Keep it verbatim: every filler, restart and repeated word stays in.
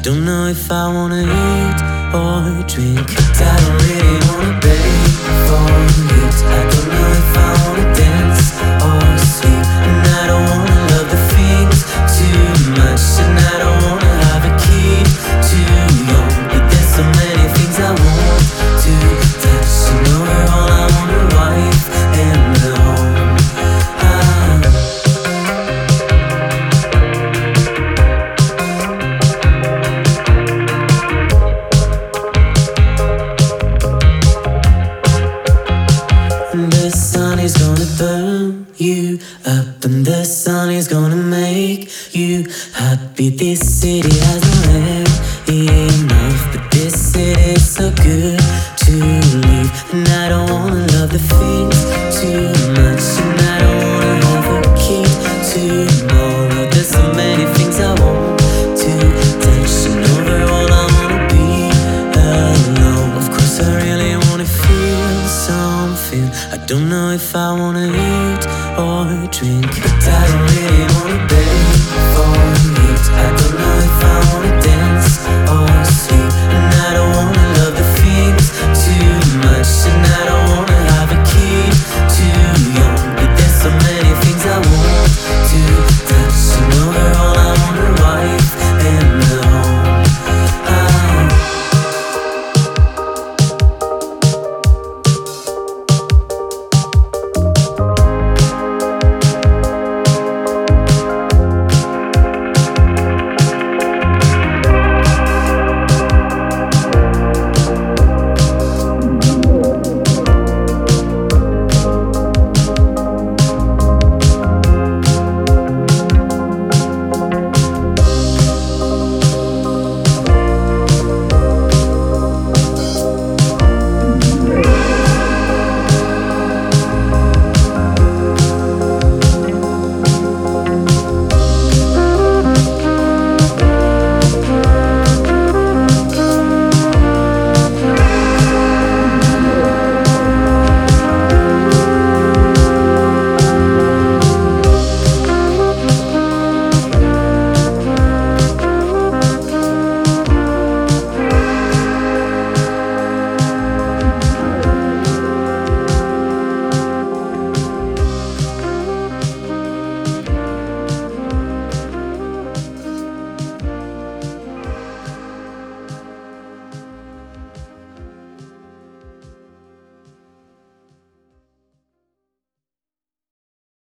don't know if I wanna eat or drink. I don't really wanna beg for it. I don't know if I wanna dance or sleep. And I don't wanna love the things too much. And I don't wanna have a kid too young. But there's so many things I want to touch. And overall I want a wife and a home. ah. The sun is gonna burn you up, and the sun is gonna make you happy. This city has no air enough, but this city is so good to leave. And I don't wanna love the things too much, and I don't wanna have a kid tomorrow. There's so many things I want to touch, and overall I wanna be alone. Of course I really wanna feel something. I don't know if I wanna eat or drink. I don't really